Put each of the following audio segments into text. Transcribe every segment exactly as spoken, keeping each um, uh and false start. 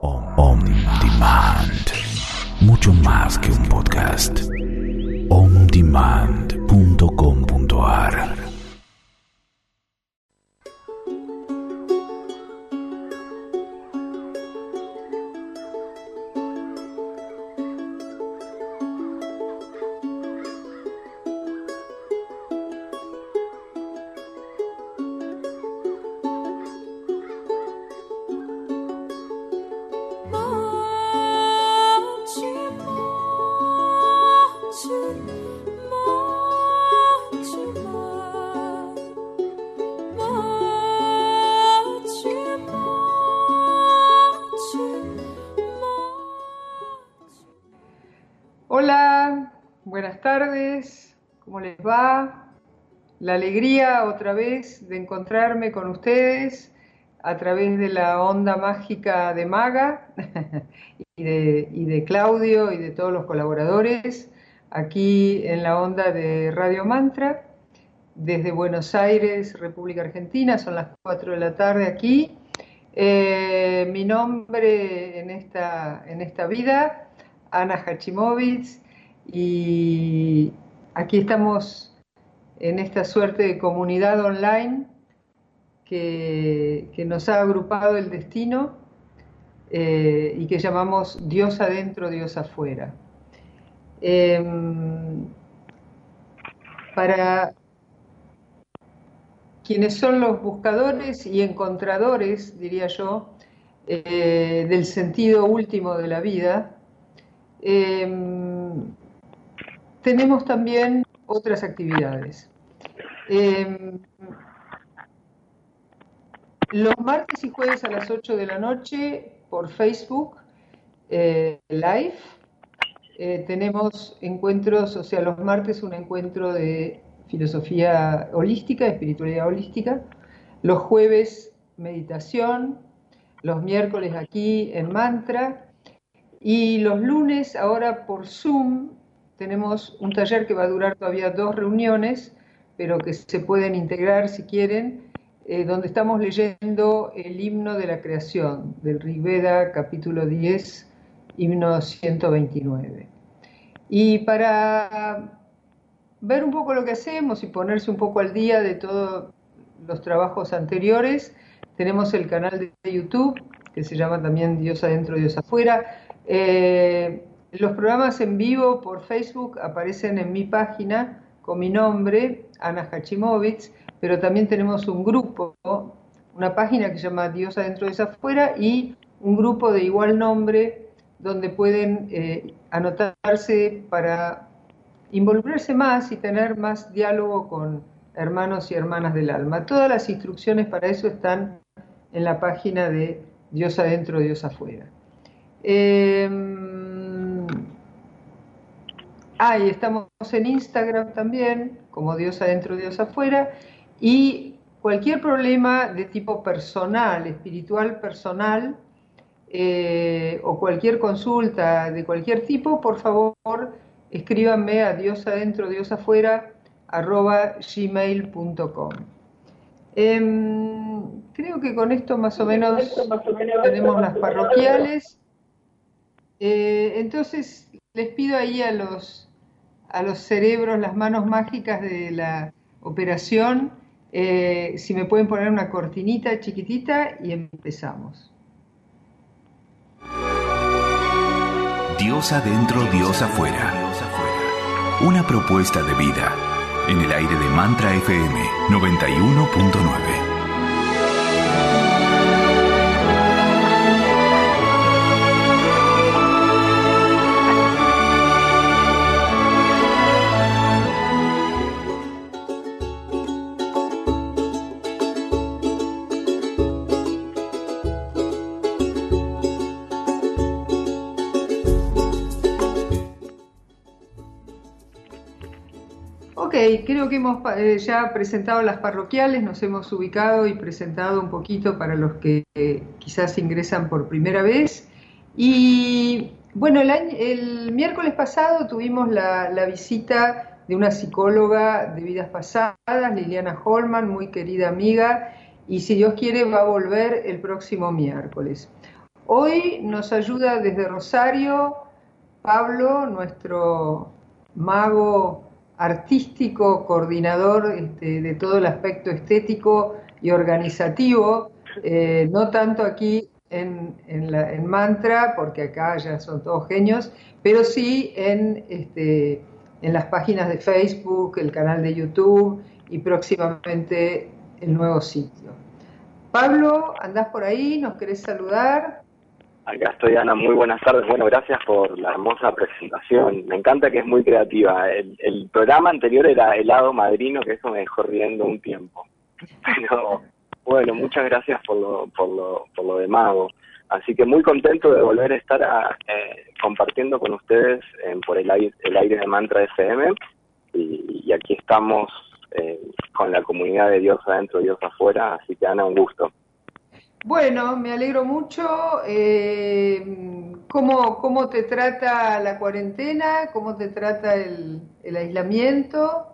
On Demand. Mucho más que un podcast. on demand punto com punto a r. Hola, buenas tardes, ¿cómo les va? La alegría otra vez de encontrarme con ustedes a través de la onda mágica de Maga y de, y de Claudio y de todos los colaboradores aquí en la onda de Radio Mantra desde Buenos Aires, República Argentina. Son las cuatro de la tarde aquí. Eh, mi nombre en esta, en esta vida, Ana Hachimowicz, y aquí estamos en esta suerte de comunidad online que, que nos ha agrupado el destino eh, y que llamamos Dios adentro, Dios afuera. Eh, para quienes son los buscadores y encontradores, diría yo, eh, del sentido último de la vida, Eh, tenemos también otras actividades. Eh, los martes y jueves a las ocho de la noche por Facebook eh, Live eh, tenemos encuentros, o sea, los martes un encuentro de filosofía holística, espiritualidad holística, los jueves meditación, los miércoles aquí en Mantra. Y los lunes, ahora por Zoom, tenemos un taller que va a durar todavía dos reuniones, pero que se pueden integrar si quieren, eh, donde estamos leyendo el himno de la creación, del Rig Veda, capítulo diez, himno ciento veintinueve. Y para ver un poco lo que hacemos y ponerse un poco al día de todos los trabajos anteriores, tenemos el canal de YouTube, que se llama también Dios adentro, Dios afuera. Eh, los programas en vivo por Facebook aparecen en mi página con mi nombre, Ana Hachimowicz, pero también tenemos un grupo, una página que se llama Dios adentro, Dios afuera, y un grupo de igual nombre donde pueden eh, anotarse para involucrarse más y tener más diálogo con hermanos y hermanas del alma. Todas las instrucciones para eso están en la página de Dios adentro, Dios afuera. Eh, ah, y estamos en Instagram también, como Dios adentro, Dios afuera, y cualquier problema de tipo personal, espiritual personal, eh, o cualquier consulta de cualquier tipo, por favor, escríbanme a Dios adentro, Dios afuera, arroba gmail punto com. Eh, creo que con esto más o menos tenemos las parroquiales. Eh, entonces les pido ahí a los, a los cerebros, las manos mágicas de la operación, eh, si me pueden poner una cortinita chiquitita y empezamos. Dios adentro, Dios afuera. Una propuesta de vida en el aire de Mantra F M noventa y uno punto nueve. Ok, creo que hemos eh, ya presentado las parroquiales, nos hemos ubicado y presentado un poquito para los que eh, quizás ingresan por primera vez. Y bueno, el, año, el miércoles pasado tuvimos la, la visita de una psicóloga de vidas pasadas, Liliana Holman, muy querida amiga, y si Dios quiere va a volver el próximo miércoles. Hoy nos ayuda desde Rosario Pablo, nuestro mago artístico, coordinador este, de todo el aspecto estético y organizativo, eh, no tanto aquí en, en, la, en Mantra, porque acá ya son todos genios, pero sí en, este, en las páginas de Facebook, el canal de YouTube y próximamente el nuevo sitio. Pablo, ¿andás por ahí? ¿Nos querés saludar? Acá estoy, Ana, muy buenas tardes. Bueno, gracias por la hermosa presentación. Me encanta que es muy creativa. El, el programa anterior era Helado Madrino, que eso me dejó riendo un tiempo. Pero bueno, muchas gracias por lo, por lo, por lo de mago. Así que muy contento de volver a estar a, eh, compartiendo con ustedes eh, por el aire, el aire de Mantra F M. Y, y aquí estamos eh, con la comunidad de Dios adentro, Dios afuera. Así que, Ana, un gusto. Bueno, me alegro mucho. Eh, ¿cómo, ¿Cómo te trata la cuarentena? ¿Cómo te trata el, el aislamiento?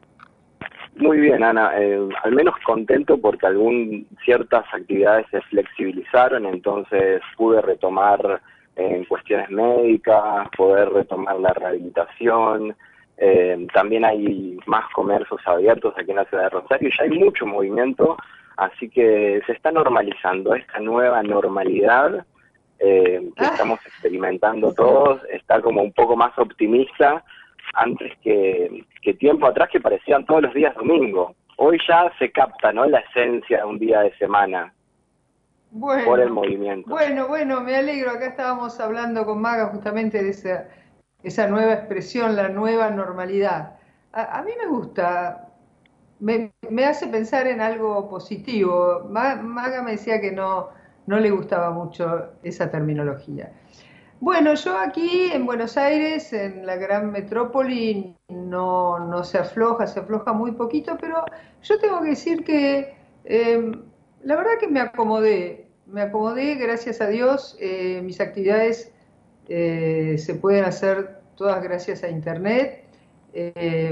Muy bien, Ana. Eh, al menos contento porque algún ciertas actividades se flexibilizaron, entonces pude retomar eh, en cuestiones médicas, poder retomar la rehabilitación. Eh, también hay más comercios abiertos aquí en la ciudad de Rosario y ya hay mucho movimiento. Así que se está normalizando esta nueva normalidad eh, que ah. estamos experimentando todos, está como un poco más optimista antes que, que tiempo atrás que parecían todos los días domingo. Hoy ya se capta, ¿no?, la esencia de un día de semana bueno, por el movimiento. Bueno, bueno, me alegro. Acá estábamos hablando con Maga justamente de esa, esa nueva expresión, la nueva normalidad. A, a mí me gusta... Me, me hace pensar en algo positivo. Maga me decía que no, no le gustaba mucho esa terminología. Bueno, yo aquí en Buenos Aires, en la gran metrópoli, no, no se afloja, se afloja muy poquito, pero yo tengo que decir que eh, la verdad que me acomodé, me acomodé, gracias a Dios, eh, mis actividades eh, se pueden hacer todas gracias a Internet. Eh,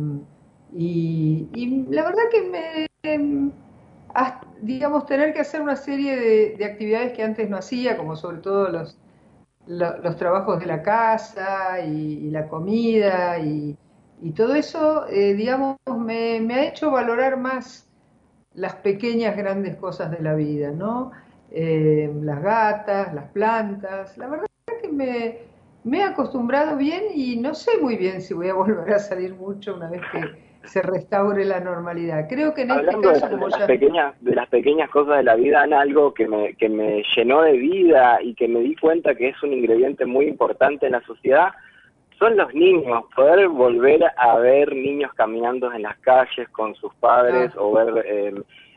Y, y la verdad que me, eh, digamos, tener que hacer una serie de, de actividades que antes no hacía, como sobre todo los, los, los trabajos de la casa y, y la comida y, y todo eso, eh, digamos, me, me ha hecho valorar más las pequeñas grandes cosas de la vida, ¿no? Eh, las gatas, las plantas, la verdad que me, me he acostumbrado bien y no sé muy bien si voy a volver a salir mucho una vez que se restaure la normalidad. Creo que en Hablando este caso, de, como de las ya... pequeñas, de las pequeñas cosas de la vida, Ana, algo que me, que me llenó de vida y que me di cuenta que es un ingrediente muy importante en la sociedad, son los niños. Poder volver a ver niños caminando en las calles con sus padres, ah. o ver, eh,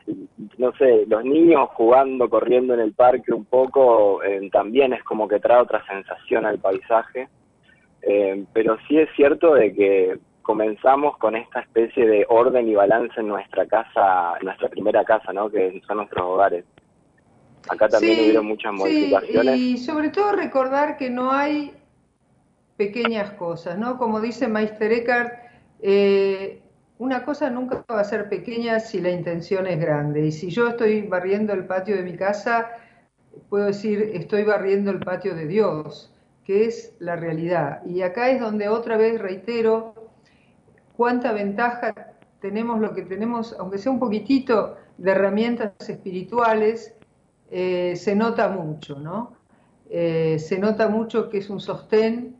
no sé, los niños jugando, corriendo en el parque un poco, eh, también es como que trae otra sensación al paisaje. Eh, pero sí es cierto de que comenzamos con esta especie de orden y balance en nuestra casa, nuestra primera casa, ¿no?, que son nuestros hogares. Acá también sí, hubieron muchas modificaciones. Sí, y sobre todo recordar que no hay pequeñas cosas, ¿no? Como dice Meister Eckhart, eh, una cosa nunca va a ser pequeña si la intención es grande. Y si yo estoy barriendo el patio de mi casa, puedo decir, estoy barriendo el patio de Dios, que es la realidad. Y acá es donde otra vez reitero cuánta ventaja tenemos lo que tenemos, aunque sea un poquitito de herramientas espirituales, eh, se nota mucho, ¿no? Eh, se nota mucho que es un sostén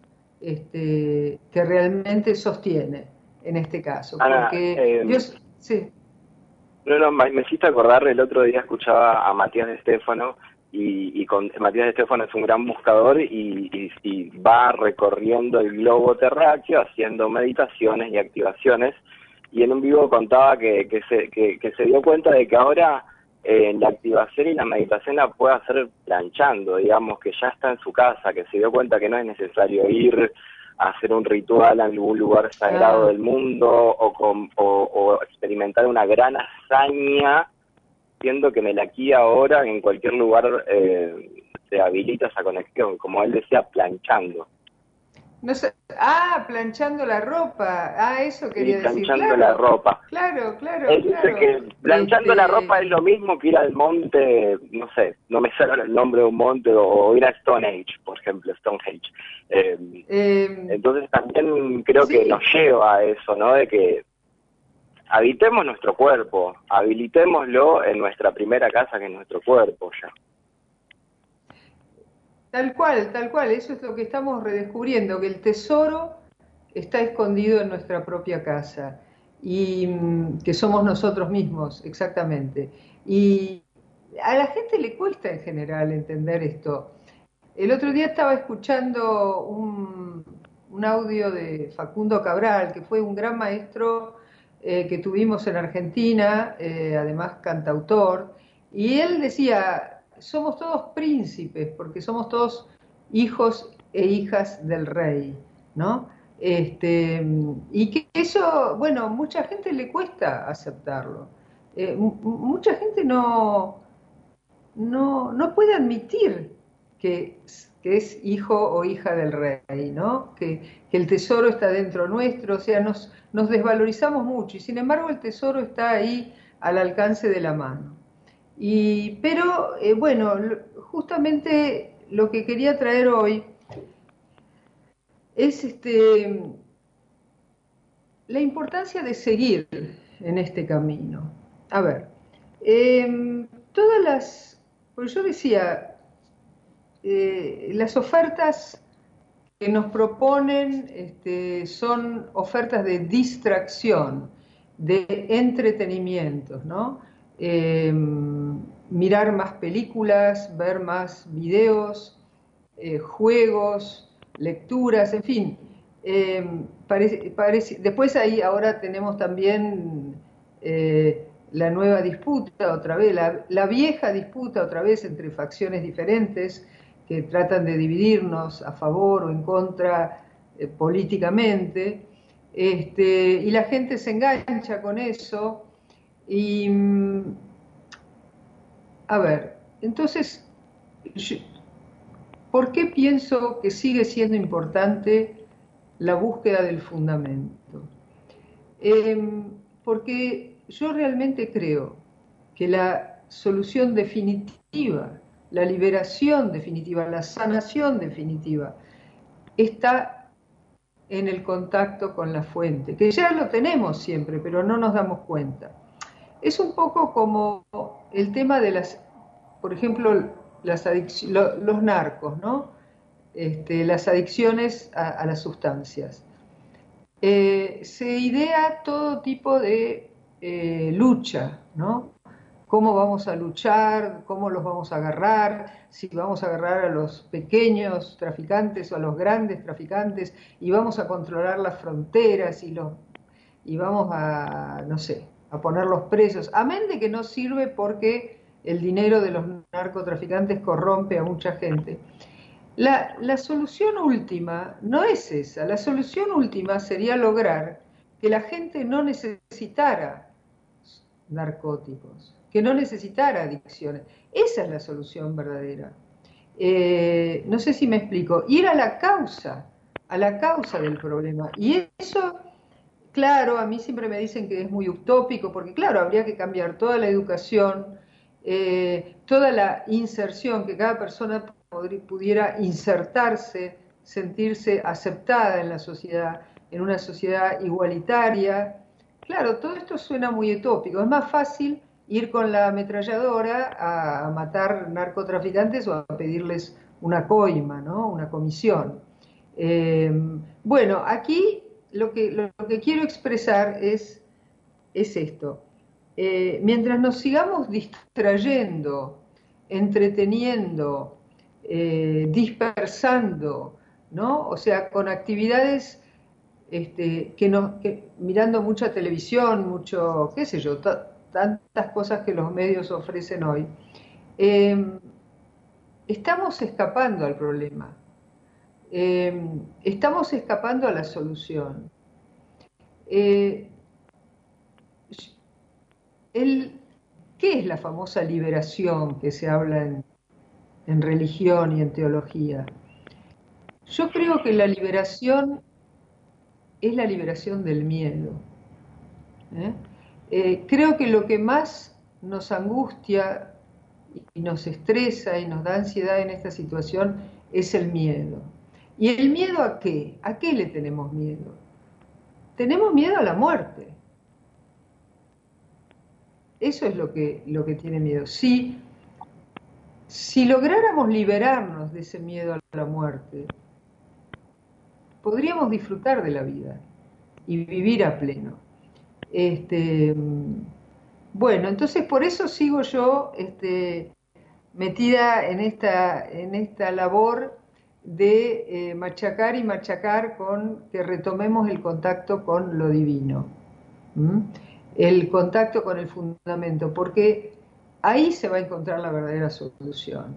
este, que realmente sostiene, en este caso. Ana, porque eh, Dios... Sí. No, no, me hiciste acordar, el otro día escuchaba a Matías de Stefano, y, y con Matías de Stefano es un gran buscador y, y, y va recorriendo el globo terráqueo haciendo meditaciones y activaciones, y en un vivo contaba que, que, se, que, que se dio cuenta de que ahora eh, la activación y la meditación la puede hacer planchando, digamos, que ya está en su casa, que se dio cuenta que no es necesario ir a hacer un ritual en algún lugar sagrado del mundo o, con, o, o experimentar una gran hazaña, siendo que en el aquí y ahora, en cualquier lugar, eh, se habilita esa conexión, como él decía, planchando. No sé. Ah, planchando la ropa. Ah, eso quería Sí, decir. planchando Claro, la ropa. claro, claro, Él dice claro. que planchando Este, la ropa es lo mismo que ir al monte, no sé, no me sale ahora el nombre de un monte, o ir a Stone Age, por ejemplo, Stone Age. Eh, eh, entonces también creo sí, que nos lleva a eso, ¿no? De que habitemos nuestro cuerpo, habilitémoslo en nuestra primera casa, que es nuestro cuerpo ya. tal cual, tal cual. Eso es lo que estamos redescubriendo, que el tesoro está escondido en nuestra propia casa y mm, que somos nosotros mismos, exactamente. Y a la gente le cuesta en general entender esto. El otro día estaba escuchando un, un audio de Facundo Cabral, que fue un gran maestro eh, que tuvimos en Argentina, eh, además cantautor, y él decía, somos todos príncipes, porque somos todos hijos e hijas del rey, ¿no? Este, y que eso, bueno, mucha gente le cuesta aceptarlo. Eh, mucha gente no, no, no puede admitir que, que es hijo o hija del rey, ¿no? Que, que el tesoro está dentro nuestro, o sea, nos, nos desvalorizamos mucho y sin embargo el tesoro está ahí al alcance de la mano. Y, pero, eh, bueno, justamente lo que quería traer hoy es este, la importancia de seguir en este camino. A ver, eh, todas las, pues yo decía, eh, las ofertas que nos proponen este, son ofertas de distracción, de entretenimientos, ¿no? Eh, mirar más películas, ver más videos, eh, juegos, lecturas, en fin. Eh, parece, parece, después ahí ahora tenemos también eh, la nueva disputa otra vez, la, la vieja disputa otra vez entre facciones diferentes que tratan de dividirnos a favor o en contra eh, políticamente, este, y la gente se engancha con eso. Y, a ver, entonces, yo, ¿por qué pienso que sigue siendo importante la búsqueda del fundamento? Eh, porque yo realmente creo que la solución definitiva, la liberación definitiva, la sanación definitiva, está en el contacto con la fuente, que ya lo tenemos siempre, pero no nos damos cuenta. Es un poco como el tema de las, por ejemplo, las lo, los narcos, ¿no? Este, las adicciones a, a las sustancias. Eh, se idea todo tipo de eh, lucha, ¿no? Cómo vamos a luchar, cómo los vamos a agarrar, si vamos a agarrar a los pequeños traficantes o a los grandes traficantes y vamos a controlar las fronteras y, los, y vamos a, no sé, a ponerlos presos. Amén de que no sirve porque el dinero de los narcotraficantes corrompe a mucha gente. La, la solución última no es esa, la solución última sería lograr que la gente no necesitara narcóticos, que no necesitara adicciones. Esa es la solución verdadera. Eh, no sé si me explico. Ir a la causa, a la causa del problema. Y eso, claro, a mí siempre me dicen que es muy utópico, porque claro, habría que cambiar toda la educación, eh, toda la inserción, que cada persona pudiera insertarse, sentirse aceptada en la sociedad, en una sociedad igualitaria. Claro, todo esto suena muy utópico. Es más fácil ir con la ametralladora a matar narcotraficantes o a pedirles una coima, ¿no? Una comisión. Eh, bueno, aquí lo que, lo que quiero expresar es, es esto. Eh, mientras nos sigamos distrayendo, entreteniendo, eh, dispersando, ¿no? O sea, con actividades Este, que no, que, mirando mucha televisión, mucho, qué sé yo, tantas cosas que los medios ofrecen hoy, eh, estamos escapando al problema, eh, estamos escapando a la solución. Eh, el, ¿Qué es la famosa liberación que se habla en, en religión y en teología? Yo creo que la liberación es la liberación del miedo. ¿eh? Eh, creo que lo que más nos angustia y nos estresa y nos da ansiedad en esta situación es el miedo. ¿Y el miedo a qué? ¿A qué le tenemos miedo? Tenemos miedo a la muerte. Eso es lo que, lo que tiene miedo. Si, si lográramos liberarnos de ese miedo a la muerte, podríamos disfrutar de la vida y vivir a pleno. Este, bueno, entonces por eso sigo yo este, metida en esta, en esta labor de eh, machacar y machacar con que retomemos el contacto con lo divino. ¿Mm? El contacto con el fundamento, porque ahí se va a encontrar la verdadera solución.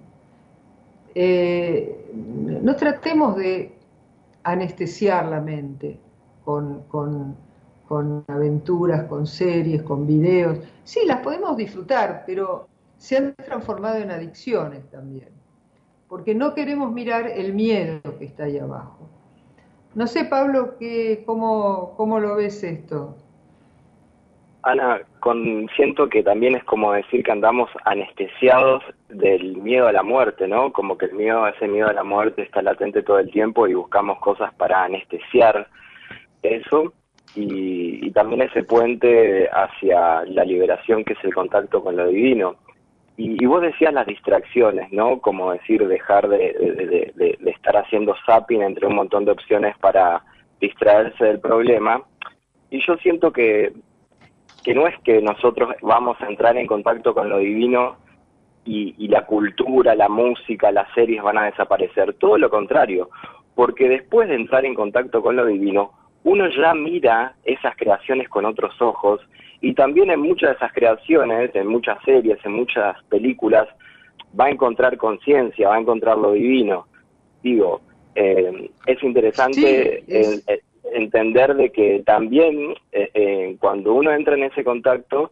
Eh, no tratemos de anestesiar la mente con, con, con aventuras, con series, con videos. Sí, las podemos disfrutar, pero se han transformado en adicciones también, porque no queremos mirar el miedo que está ahí abajo. No sé, Pablo, ¿qué, cómo, cómo lo ves esto? Ana, con, siento que también es como decir que andamos anestesiados del miedo a la muerte, ¿no? Como que el miedo, ese miedo a la muerte está latente todo el tiempo y buscamos cosas para anestesiar eso y, y también ese puente hacia la liberación que es el contacto con lo divino. Y, y vos decías las distracciones, ¿no? Como decir, dejar de, de, de, de, de estar haciendo zapping entre un montón de opciones para distraerse del problema. Y yo siento que que no es que nosotros vamos a entrar en contacto con lo divino y, y la cultura, la música, las series van a desaparecer. Todo lo contrario, porque después de entrar en contacto con lo divino, uno ya mira esas creaciones con otros ojos y también en muchas de esas creaciones, en muchas series, en muchas películas, va a encontrar conciencia, va a encontrar lo divino. Digo, eh, es interesante... Sí, es... El, el, entender de que también eh, eh, cuando uno entra en ese contacto,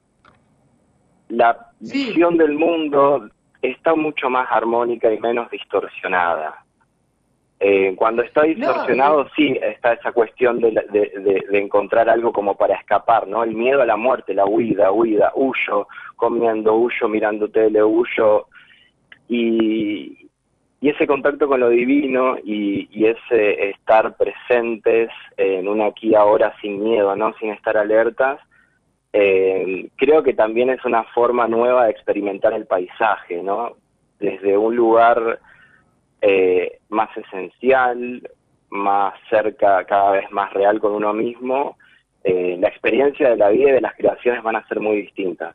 la sí. visión del mundo está mucho más armónica y menos distorsionada. Eh, cuando está distorsionado, no, sí, está esa cuestión de, de, de, de encontrar algo como para escapar, ¿no? El miedo a la muerte, la huida, huida, huyo, comiendo, huyo, mirando tele, huyo, y... Y ese contacto con lo divino y, y ese estar presentes en un aquí y ahora sin miedo, ¿no? Sin estar alertas, eh, creo que también es una forma nueva de experimentar el paisaje, ¿no? Desde un lugar eh, más esencial, más cerca, cada vez más real con uno mismo, eh, la experiencia de la vida y de las creaciones van a ser muy distintas.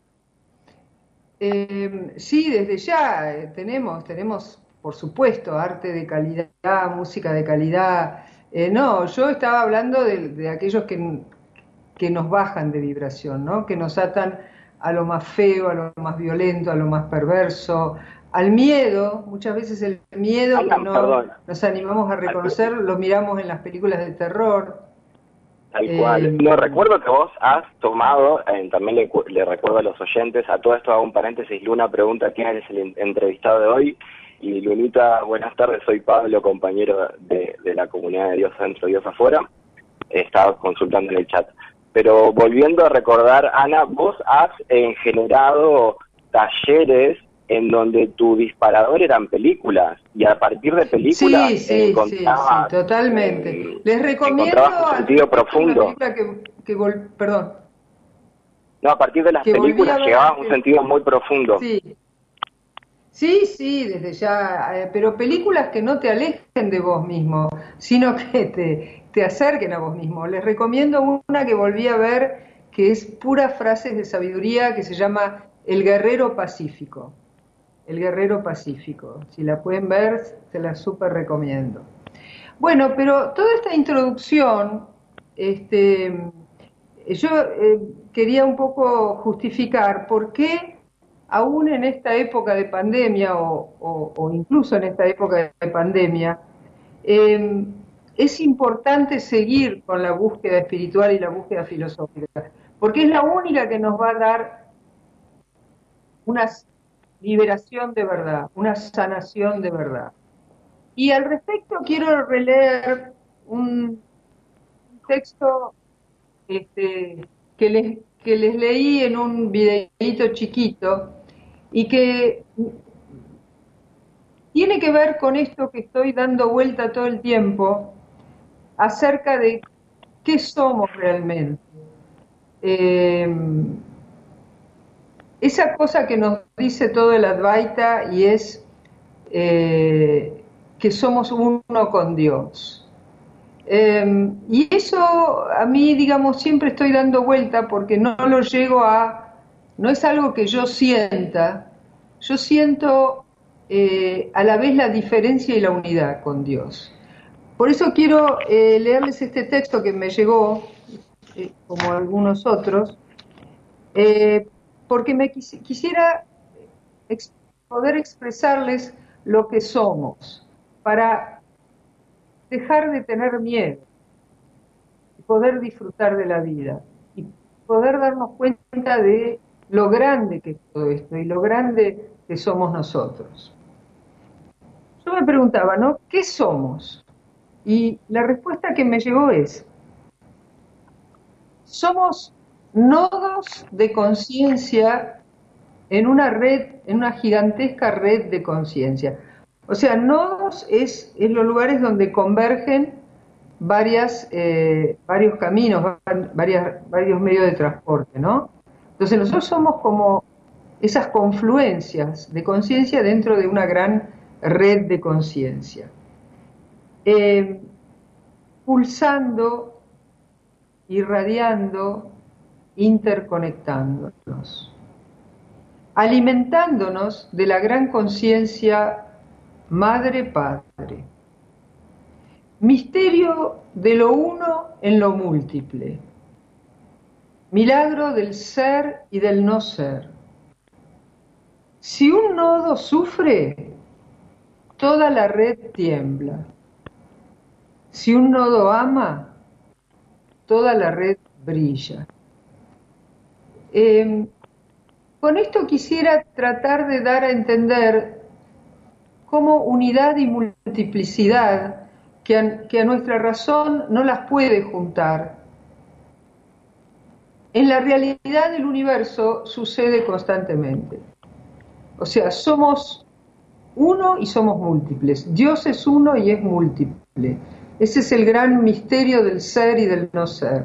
Eh, sí, desde ya eh, tenemos, tenemos por supuesto, arte de calidad, música de calidad. Eh, no, yo estaba hablando de, de aquellos que, que nos bajan de vibración, ¿no? Que nos atan a lo más feo, a lo más violento, a lo más perverso, al miedo. Muchas veces el miedo que no nos animamos a reconocer lo miramos en las películas de terror. Tal cual. Eh, no, recuerdo que vos has tomado, eh, también le, le recuerdo a los oyentes, a todo esto hago un paréntesis, Luna pregunta quién es el entrevistado de hoy. Y Lunita, buenas tardes, soy Pablo, compañero de, de la comunidad de Dios Adentro, Dios Afuera. Estaba consultando en el chat. Pero volviendo a recordar, Ana, vos has eh, generado talleres en donde tu disparador eran películas, y a partir de películas sí, sí, encontrabas... Sí, sí, totalmente. Eh, Les recomiendo... un sentido profundo. Que, que vol... Perdón. No, a partir de las películas llegabas a un sentido muy profundo. Sí. Sí, sí, desde ya, eh, pero películas que no te alejen de vos mismo, sino que te, te acerquen a vos mismo. Les recomiendo una que volví a ver, que es puras frases de sabiduría, que se llama El Guerrero Pacífico. El Guerrero Pacífico. Si la pueden ver, se la súper recomiendo. Bueno, pero toda esta introducción, este, yo eh, quería un poco justificar por qué aún en esta época de pandemia o, o, o incluso en esta época de pandemia, eh, es importante seguir con la búsqueda espiritual y la búsqueda filosófica, porque es la única que nos va a dar una liberación de verdad, una sanación de verdad. Y al respecto quiero releer un texto este, que, les, que les leí en un videíto chiquito y que tiene que ver con esto que estoy dando vuelta todo el tiempo acerca de qué somos realmente. Eh, esa cosa que nos dice todo el Advaita y es eh, que somos uno con Dios. Eh, y eso a mí, digamos, siempre estoy dando vuelta porque no lo llego a... No es algo que yo sienta, yo siento eh, a la vez la diferencia y la unidad con Dios. Por eso quiero eh, leerles este texto que me llegó, eh, como algunos otros, eh, porque me quis quisiera ex poder expresarles lo que somos, para dejar de tener miedo, y poder disfrutar de la vida, y poder darnos cuenta de lo grande que es todo esto, y lo grande que somos nosotros. Yo me preguntaba, ¿no? ¿Qué somos? Y la respuesta que me llegó es, somos nodos de conciencia en una red, en una gigantesca red de conciencia. O sea, nodos es, es los lugares donde convergen varias, eh, varios caminos, varias, varios medios de transporte, ¿no? Entonces nosotros somos como esas confluencias de conciencia dentro de una gran red de conciencia. Eh, pulsando, irradiando, interconectándonos, alimentándonos de la gran conciencia Madre-Padre. Misterio de lo uno en lo múltiple. Milagro del ser y del no ser. Si un nodo sufre, toda la red tiembla. Si un nodo ama, toda la red brilla. Eh, con esto quisiera tratar de dar a entender cómo unidad y multiplicidad, que a, que a nuestra razón no las puede juntar, en la realidad del universo sucede constantemente. O sea, somos uno y somos múltiples. Dios es uno y es múltiple. Ese es el gran misterio del ser y del no ser.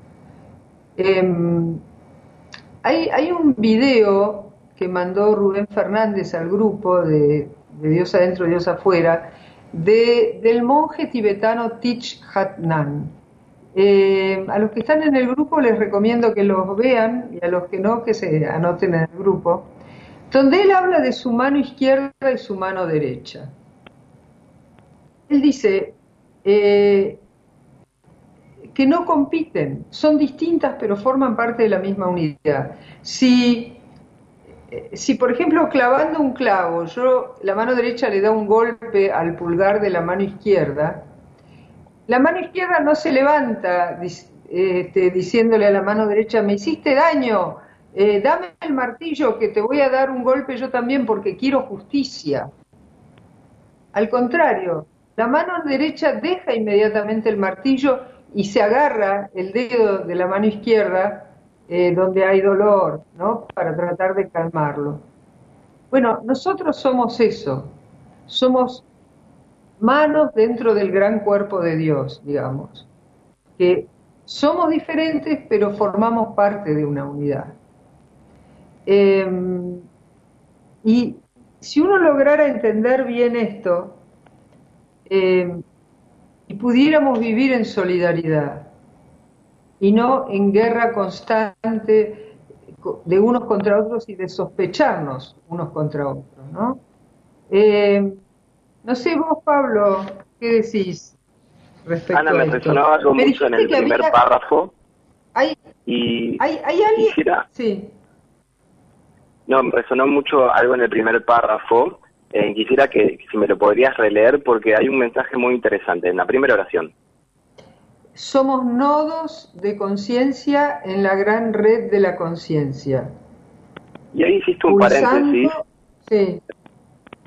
Eh, hay, hay un video que mandó Rubén Fernández al grupo de, de Dios adentro, Dios afuera, de, del monje tibetano Thich Nhat Hanh. Eh, a los que están en el grupo les recomiendo que los vean y a los que no, que se anoten en el grupo, donde él habla de su mano izquierda y su mano derecha. Él dice eh, que no compiten, son distintas pero forman parte de la misma unidad. Si, si por ejemplo clavando un clavo, yo la mano derecha le da un golpe al pulgar de la mano izquierda, la mano izquierda no se levanta este, diciéndole a la mano derecha, me hiciste daño, eh, dame el martillo que te voy a dar un golpe yo también porque quiero justicia. Al contrario, la mano derecha deja inmediatamente el martillo y se agarra el dedo de la mano izquierda eh, donde hay dolor, ¿no? Para tratar de calmarlo. Bueno, nosotros somos eso, somos manos dentro del gran cuerpo de Dios, digamos, que somos diferentes pero formamos parte de una unidad. Eh, y si uno lograra entender bien esto, eh, y pudiéramos vivir en solidaridad y no en guerra constante de unos contra otros y de sospecharnos unos contra otros, ¿no? Eh, no sé vos, Pablo, ¿qué decís respecto Ana, a me esto? resonaba algo Me mucho en el primer había... párrafo. ¿Hay, y hay, hay alguien? quisiera... Sí. No, me resonó mucho algo en el primer párrafo. Eh, quisiera que, que si me lo podrías releer porque hay un mensaje muy interesante en la primera oración. Somos nodos de conciencia en la gran red de la conciencia. Y ahí hiciste un Pulsando, paréntesis. Sí.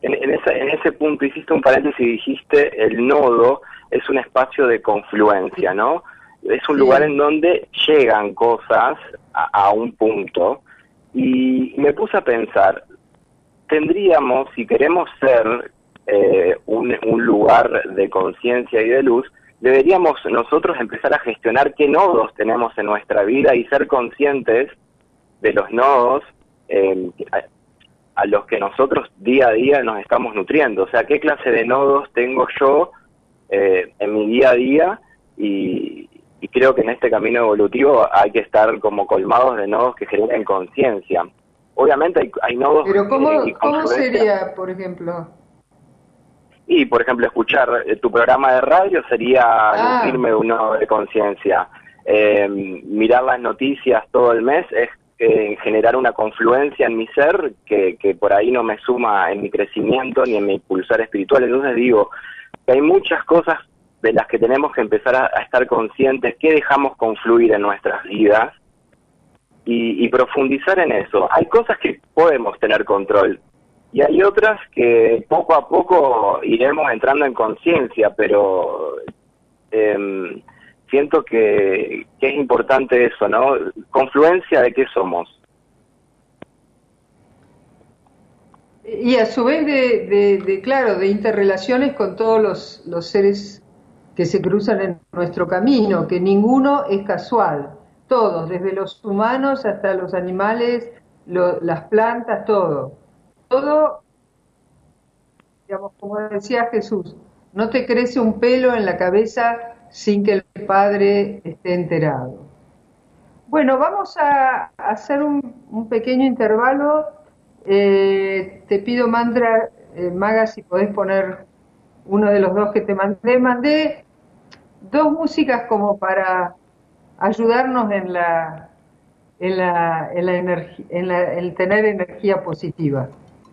en, en, esa, en ese punto hiciste un paréntesis y dijiste el nodo es un espacio de confluencia, ¿no? Es un lugar en donde llegan cosas a, a un punto, y me puse a pensar, tendríamos, si queremos ser eh, un, un lugar de conciencia y de luz, deberíamos nosotros empezar a gestionar qué nodos tenemos en nuestra vida y ser conscientes de los nodos eh, a, a los que nosotros día a día nos estamos nutriendo. O sea, qué clase de nodos tengo yo eh, en mi día a día, y, y creo que en este camino evolutivo hay que estar como colmados de nodos que generen conciencia. Obviamente hay, hay nodos... Pero ¿cómo, que, ¿cómo sería, por ejemplo? Y, por ejemplo, escuchar eh, tu programa de radio sería ah. nutrirme de un nodo de conciencia. Eh, mirar las noticias todo el mes es eh, generar una confluencia en mi ser que, que por ahí no me suma en mi crecimiento ni en mi pulsar espiritual. Entonces digo que hay muchas cosas de las que tenemos que empezar a, a estar conscientes, que dejamos confluir en nuestras vidas y, y profundizar en eso. Hay cosas que podemos tener control y hay otras que poco a poco iremos entrando en conciencia, pero eh, siento que, que es importante eso, ¿no? Confluencia de qué somos. Y a su vez de, de, de claro, de interrelaciones con todos los, los seres que se cruzan en nuestro camino, que ninguno es casual, todos, desde los humanos hasta los animales, lo, las plantas, todo. Todo, digamos, como decía Jesús, no te crece un pelo en la cabeza sin que el Padre esté enterado. Bueno, vamos a hacer un, un pequeño intervalo. Eh, te pido, Mantra, eh, Maga, si podés poner uno de los dos que te mandé. Mandé dos músicas como para ayudarnos en la en la en la energía, en la en tener energía positiva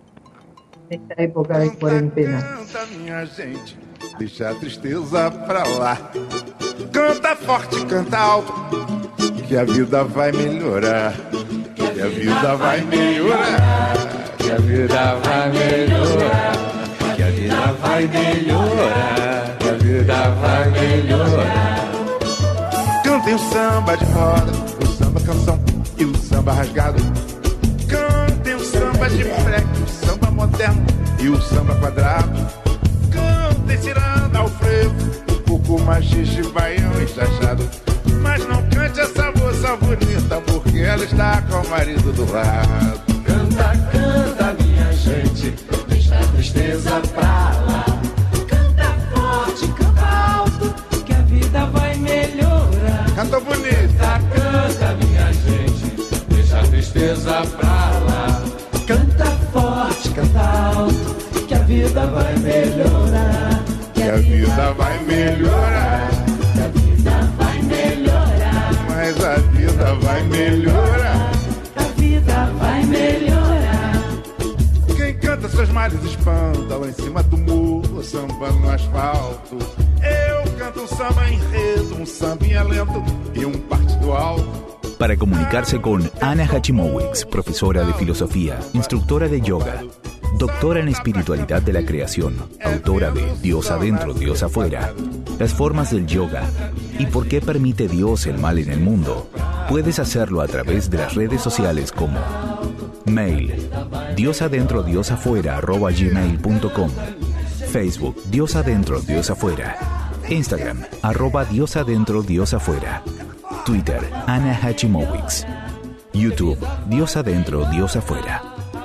en esta época de cuarentena. Canta, minha gente, deixa a tristeza pra lá. Canta forte, canta alto, que a vida vai melhorar. Que a vida vai melhorar. Que a vida vai melhorar. Que a vida vai melhorar. Que a vida vai melhorar. Cantem o samba de roda, o samba canção e o samba rasgado. Cantem o samba de freque, o samba moderno e o samba quadrado. Cantem ciranda ao frevo, o coco machixe, baião e chachado. Mas não cante essa moça bonita, porque ela está com o marido do lado. Canta, canta, minha gente, deixa a tristeza pra lá. Canta forte, canta alto, que a vida vai melhorar. Canta bonita. Canta, canta, minha gente, deixa a tristeza pra lá. Canta forte, canta alto, que a vida vai melhorar. Que a vida vai melhorar. Que a vida vai melhorar. Mas a vida vai melhorar. A vida vai melhorar. Quem canta seus males espanta lá em cima do muro, samba no asfalto. Eu canto um samba enredo, um sambinha lento e um partido alto. Para comunicarse con Ana Hachimowicz, profesora de filosofía, instructora de yoga, doctora en espiritualidad de la creación, autora de Dios adentro, Dios afuera, las formas del yoga y por qué permite Dios el mal en el mundo, puedes hacerlo a través de las redes sociales como mail diosadentro diosafuera arroba gmail punto com, Facebook Dios adentro, Dios afuera, Instagram arroba Dios adentro, Dios afuera, Twitter Ana Hachimowicz, YouTube Dios adentro, Dios afuera.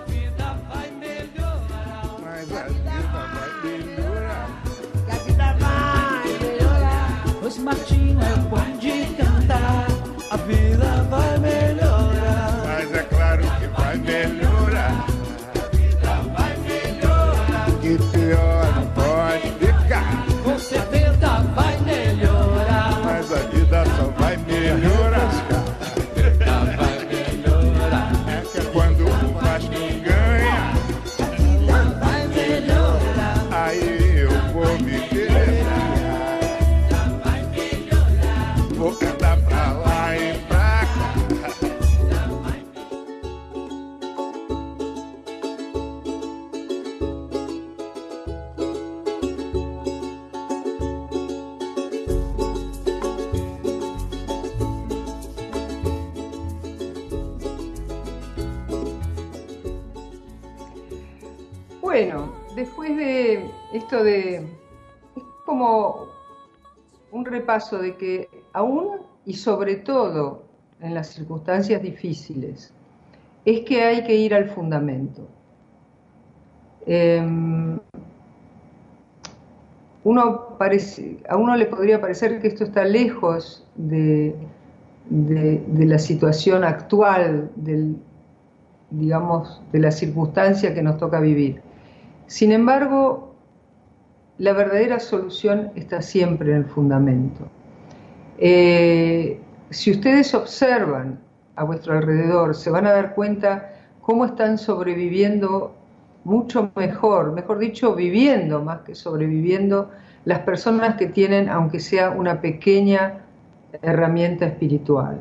Martinho é bom de cantar, a vida vai melhorar. Mas é claro que vai melhorar. A vida vai melhorar. Que pior não pode ficar. Com certeza vai melhorar. Mas a vida só vai melhorar. A vida vai melhorar. É que é quando o Vasco ganha, A vida vai melhorar. aí eu vou me querer. Vou cantar pra lá e pra Bueno, después de esto de... es como un repaso de que aún y sobre todo en las circunstancias difíciles, es que hay que ir al fundamento. Eh, uno parece, a uno le podría parecer que esto está lejos de, de, de la situación actual, del, digamos, de la circunstancia que nos toca vivir. Sin embargo, la verdadera solución está siempre en el fundamento. Eh, si ustedes observan a vuestro alrededor, se van a dar cuenta cómo están sobreviviendo mucho mejor, mejor dicho, viviendo más que sobreviviendo, las personas que tienen, aunque sea una pequeña herramienta espiritual.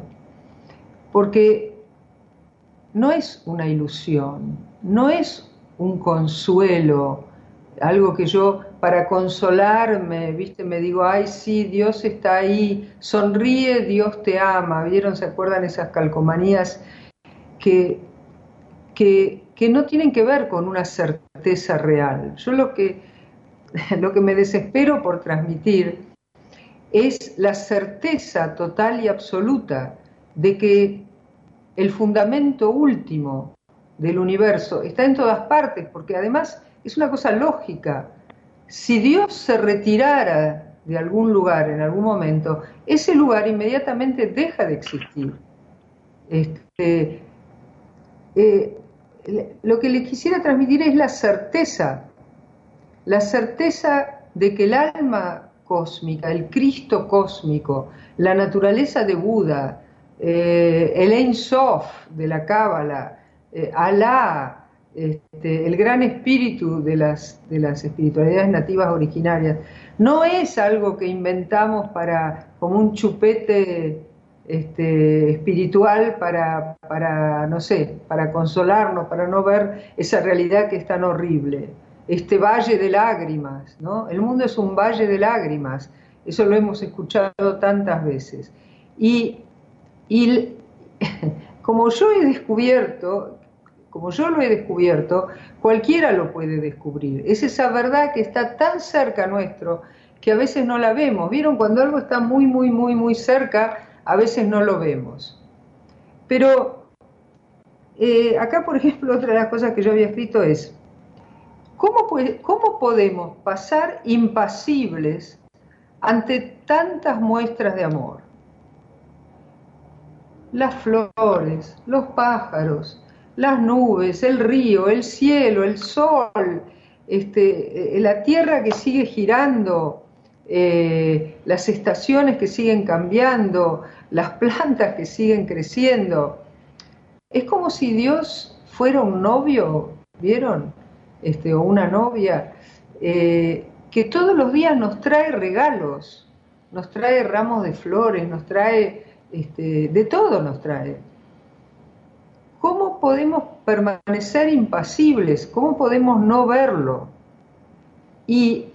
Porque no es una ilusión, no es un consuelo, algo que yo, para consolarme, ¿viste? Me digo, ay, sí, Dios está ahí, sonríe, Dios te ama. ¿Vieron? ¿Se acuerdan esas calcomanías que, que, que no tienen que ver con una certeza real? Yo lo que, lo que me desespero por transmitir es la certeza total y absoluta de que el fundamento último del universo está en todas partes, porque además es una cosa lógica. Si Dios se retirara de algún lugar en algún momento, ese lugar inmediatamente deja de existir. Este, eh, lo que le quisiera transmitir es la certeza, la certeza de que el alma cósmica, el Cristo cósmico, la naturaleza de Buda, eh, el Ein Sof de la Cábala, eh, Alá, Este, el gran espíritu de las, de las espiritualidades nativas originarias, no es algo que inventamos para, como un chupete este, espiritual para, para, no sé, para consolarnos, para no ver esa realidad que es tan horrible, este valle de lágrimas, ¿no? El mundo es un valle de lágrimas, eso lo hemos escuchado tantas veces. Y, y como yo he descubierto, Como yo lo he descubierto, cualquiera lo puede descubrir. Es esa verdad que está tan cerca nuestro que a veces no la vemos. ¿Vieron? Cuando algo está muy, muy, muy, muy cerca, a veces no lo vemos. Pero eh, acá, por ejemplo, otra de las cosas que yo había escrito es, ¿cómo, puede, cómo podemos pasar impasibles ante tantas muestras de amor? Las flores, los pájaros, las nubes, el río, el cielo, el sol, este, la tierra que sigue girando, eh, las estaciones que siguen cambiando, las plantas que siguen creciendo. Es como si Dios fuera un novio, ¿vieron? Este, o una novia, eh, que todos los días nos trae regalos, nos trae ramos de flores, nos trae, este, de todo nos trae. ¿Cómo podemos permanecer impasibles? ¿Cómo podemos no verlo? Y,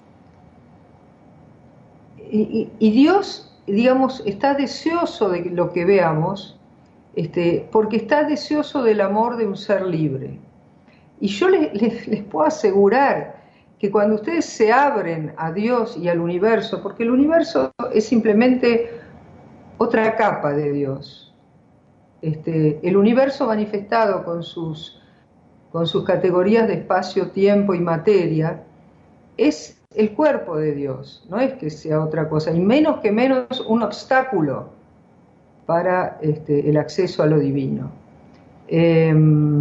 y, y Dios, digamos, está deseoso de lo que veamos, este, porque está deseoso del amor de un ser libre. Y yo les, les, les puedo asegurar que cuando ustedes se abren a Dios y al universo, porque el universo es simplemente otra capa de Dios, Este, el universo manifestado con sus, con sus categorías de espacio, tiempo y materia, es el cuerpo de Dios, no es que sea otra cosa, y menos que menos un obstáculo para este, el acceso a lo divino. Eh,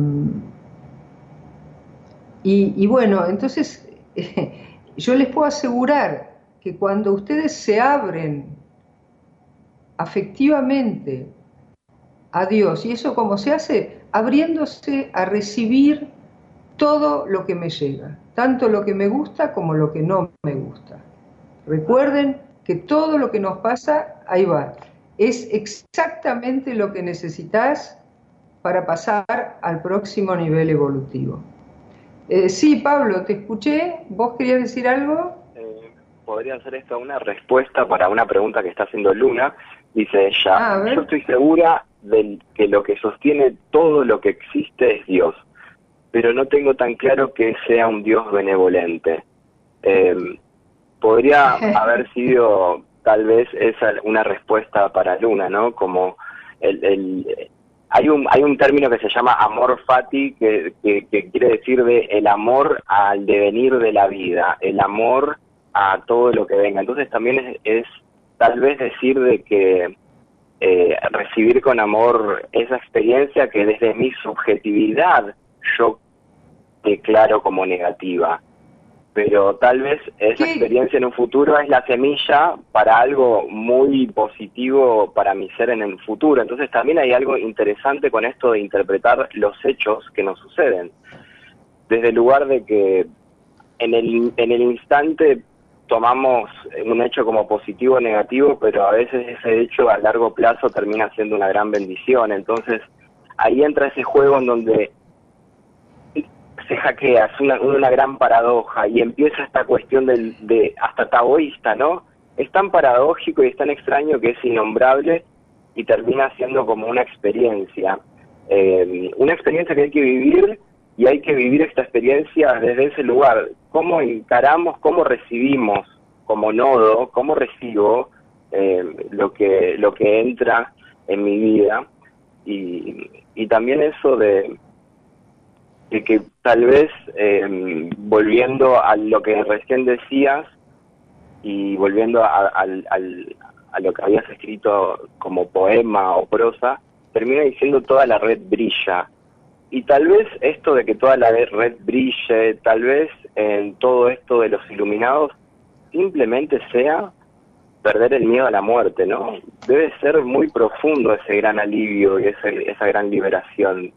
y, y bueno, entonces eh, yo les puedo asegurar que cuando ustedes se abren afectivamente a Dios, y eso cómo se hace, abriéndose a recibir todo lo que me llega, tanto lo que me gusta como lo que no me gusta. Recuerden que todo lo que nos pasa, ahí va, es exactamente lo que necesitas para pasar al próximo nivel evolutivo. Eh, sí, Pablo, te escuché, ¿vos querías decir algo? Eh, podría ser esto una respuesta para una pregunta que está haciendo Luna. Dice ella, ah, yo estoy segura de que lo que sostiene todo lo que existe es Dios. pero no tengo tan claro que sea un Dios benevolente. Eh, podría haber sido tal vez esa una respuesta para Luna, ¿no? Como el, el hay un hay un término que se llama amor fati, que, que, que quiere decir de el amor al devenir de la vida, el amor a todo lo que venga. Entonces también es, es tal vez decir de que eh, recibir con amor esa experiencia que desde mi subjetividad yo declaro como negativa, pero tal vez esa ¿Qué? experiencia en un futuro es la semilla para algo muy positivo para mi ser en el futuro. Entonces también hay algo interesante con esto de interpretar los hechos que nos suceden, desde el lugar de que en el, en el instante tomamos un hecho como positivo o negativo, pero a veces ese hecho a largo plazo termina siendo una gran bendición. Entonces ahí entra ese juego en donde se hackea, es una, una gran paradoja, y empieza esta cuestión del, de hasta taoísta, ¿no? Es tan paradójico y es tan extraño que es innombrable y termina siendo como una experiencia. Eh, una experiencia que hay que vivir, y hay que vivir esta experiencia desde ese lugar. ¿Cómo encaramos, cómo recibimos como nodo, cómo recibo eh, lo que lo que entra en mi vida? Y, y también eso de, de que tal vez, eh, volviendo a lo que recién decías, y volviendo a, a, a, a lo que habías escrito como poema o prosa, termina diciendo toda la red brilla. Y tal vez esto de que toda la red brille, tal vez en todo esto de los iluminados, simplemente sea perder el miedo a la muerte, ¿no? Debe ser muy profundo ese gran alivio y ese, esa gran liberación.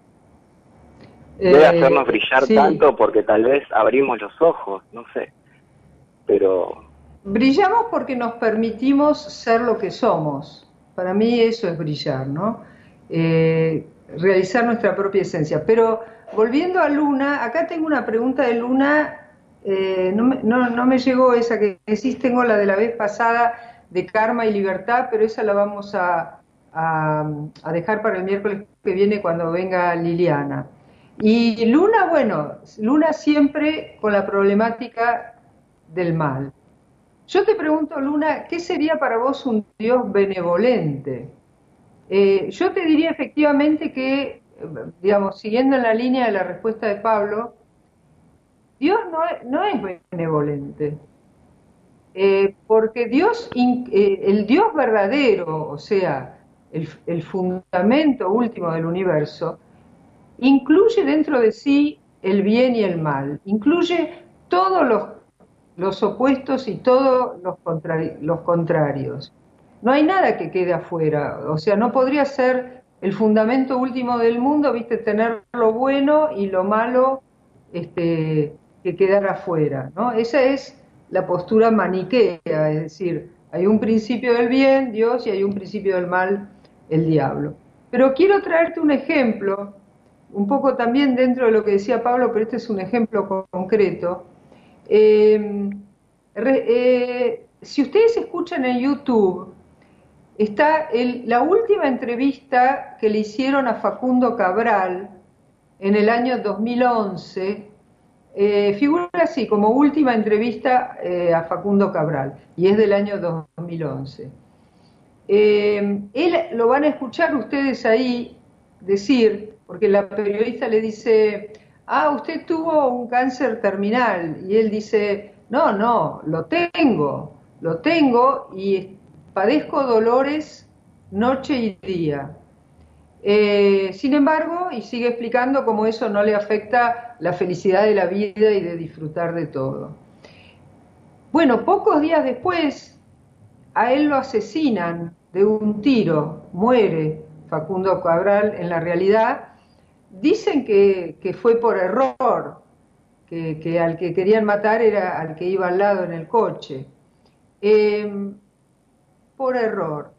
Debe eh, hacernos brillar sí. tanto porque tal vez abrimos los ojos, no sé. Pero... brillamos porque nos permitimos ser lo que somos. Para mí eso es brillar, ¿no? Eh... realizar nuestra propia esencia. Pero volviendo a Luna, acá tengo una pregunta de Luna, eh, no, me, no, no me llegó esa que decís, tengo la de la vez pasada de karma y libertad, pero esa la vamos a, a, a dejar para el miércoles que viene cuando venga Liliana. Y Luna, bueno, Luna siempre con la problemática del mal. Yo te pregunto, Luna, ¿qué sería para vos un Dios benevolente? Eh, yo te diría efectivamente que, digamos, siguiendo en la línea de la respuesta de Pablo, Dios no es, no es benevolente, eh, porque Dios, eh, el Dios verdadero, o sea, el, el fundamento último del universo, incluye dentro de sí el bien y el mal, incluye todos los, los opuestos y todos los, contrari los contrarios. No hay nada que quede afuera, o sea, no podría ser el fundamento último del mundo, viste, tener lo bueno y lo malo este, que quedara afuera, ¿no? Esa es la postura maniquea, es decir, hay un principio del bien, Dios, y hay un principio del mal, el diablo. Pero quiero traerte un ejemplo, un poco también dentro de lo que decía Pablo, pero este es un ejemplo concreto. Eh, re, eh, si ustedes escuchan en YouTube, está el, la última entrevista que le hicieron a Facundo Cabral en el año dos mil once, eh, figura así como última entrevista eh, a Facundo Cabral, y es del año dos mil once. Eh, él lo van a escuchar ustedes ahí decir, porque la periodista le dice, ah, usted tuvo un cáncer terminal, y él dice, no, no, lo tengo, lo tengo y padezco dolores noche y día. Eh, sin embargo, y sigue explicando cómo eso no le afecta la felicidad de la vida y de disfrutar de todo. Bueno, pocos días después, a él lo asesinan de un tiro, muere Facundo Cabral en la realidad. Dicen que, que fue por error, que, que al que querían matar era al que iba al lado en el coche. Eh, por error.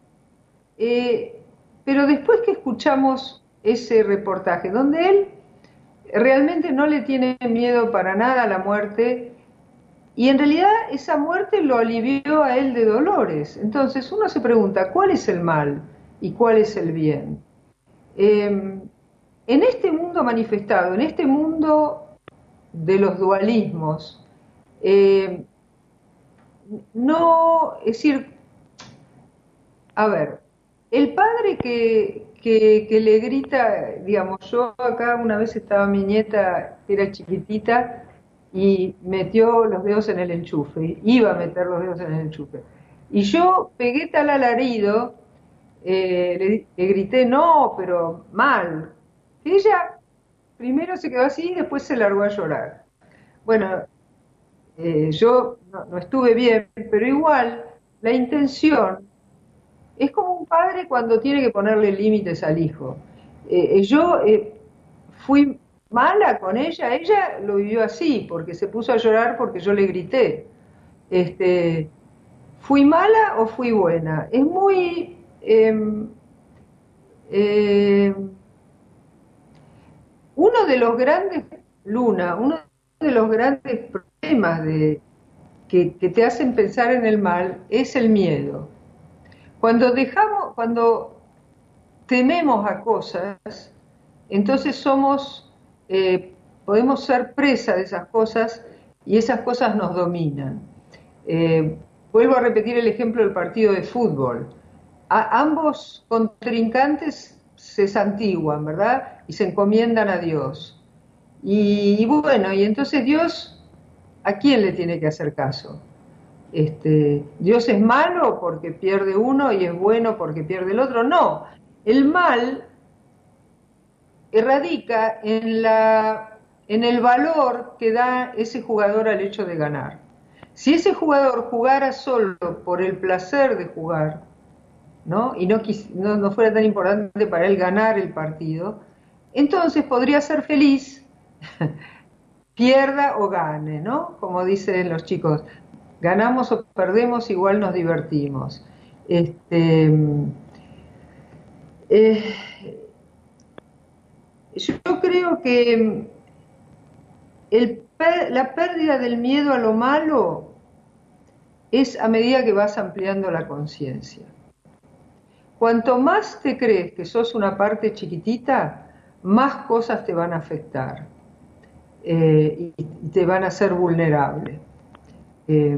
Eh, pero después que escuchamos ese reportaje, donde él realmente no le tiene miedo para nada a la muerte, y en realidad esa muerte lo alivió a él de dolores. Entonces uno se pregunta, ¿cuál es el mal y cuál es el bien? Eh, en este mundo manifestado, en este mundo de los dualismos, eh, no, es decir, a ver, el padre que, que, que le grita, digamos, yo acá una vez estaba mi nieta, que era chiquitita, y metió los dedos en el enchufe, iba a meter los dedos en el enchufe. Y yo pegué tal alarido, eh, le, le grité, no, pero mal. Que ella primero se quedó así y después se largó a llorar. Bueno, eh, yo no, no estuve bien, pero igual la intención es como un padre cuando tiene que ponerle límites al hijo. Eh, yo eh, fui mala con ella, ella lo vivió así, porque se puso a llorar porque yo le grité. Este, ¿Fui mala o fui buena? Es muy... Eh, eh, uno de los grandes, Luna, uno de los grandes problemas de, que, que te hacen pensar en el mal es el miedo. Cuando dejamos, cuando tememos a cosas, entonces somos, eh, podemos ser presa de esas cosas y esas cosas nos dominan. Eh, vuelvo a repetir el ejemplo del partido de fútbol. A, ambos contrincantes se santiguan, ¿verdad? Y se encomiendan a Dios. Y, y bueno, y entonces Dios, ¿a quién le tiene que hacer caso? Este, ¿Dios es malo porque pierde uno y es bueno porque pierde el otro? No, el mal radica en, la, en el valor que da ese jugador al hecho de ganar. Si ese jugador jugara solo por el placer de jugar, ¿no? y no, no, no fuera tan importante para él ganar el partido, entonces podría ser feliz, pierda o gane, ¿no? Como dicen los chicos, ganamos o perdemos, igual nos divertimos. Este, eh, yo creo que el, la pérdida del miedo a lo malo es a medida que vas ampliando la conciencia. Cuanto más te crees que sos una parte chiquitita, más cosas te van a afectar eh, y, y te van a hacer vulnerable. Eh,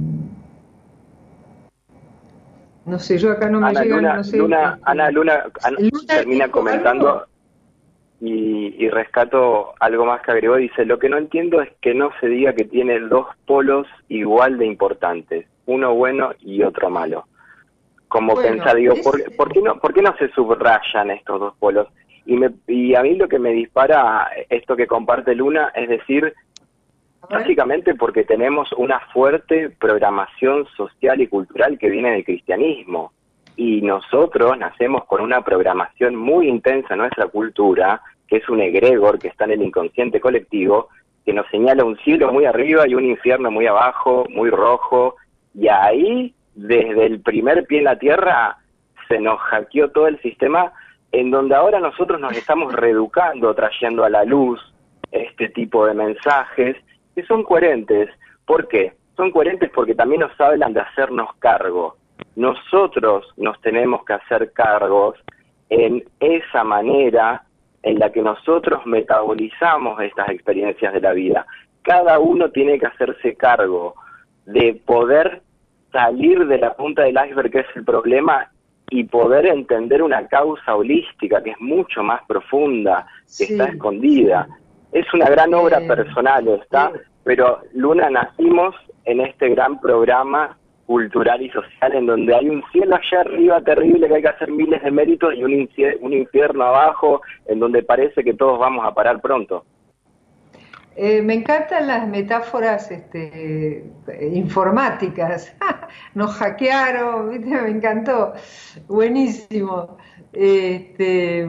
no sé, yo acá no me Ana, llegan, Luna, no sé. Luna, Ana Luna, Ana, Luna termina comentando algo. y, y rescato algo más que agregó. Dice, lo que no entiendo es que no se diga que tiene dos polos igual de importantes, uno bueno y otro malo. Como Bueno, pensar, digo, es... ¿por, ¿por, qué no, ¿por qué no se subrayan estos dos polos? Y, me, y a mí lo que me dispara esto que comparte Luna es decir, básicamente porque tenemos una fuerte programación social y cultural que viene del cristianismo. Y nosotros nacemos con una programación muy intensa en nuestra cultura, que es un egregor que está en el inconsciente colectivo, que nos señala un cielo muy arriba y un infierno muy abajo, muy rojo, y ahí, desde el primer pie en la tierra, se nos hackeó todo el sistema, en donde ahora nosotros nos estamos reeducando, trayendo a la luz este tipo de mensajes, que son coherentes. ¿Por qué? Son coherentes porque también nos hablan de hacernos cargo. Nosotros nos tenemos que hacer cargos en esa manera en la que nosotros metabolizamos estas experiencias de la vida. Cada uno tiene que hacerse cargo de poder salir de la punta del iceberg, que es el problema, y poder entender una causa holística que es mucho más profunda, que sí, está escondida. Es una gran obra eh, personal, ¿está? Eh. Pero Luna, nacimos en este gran programa cultural y social en donde hay un cielo allá arriba terrible que hay que hacer miles de méritos y un, un infierno abajo en donde parece que todos vamos a parar pronto. Eh, me encantan las metáforas este, informáticas. Nos hackearon, ¿viste? Me encantó. Buenísimo. Este,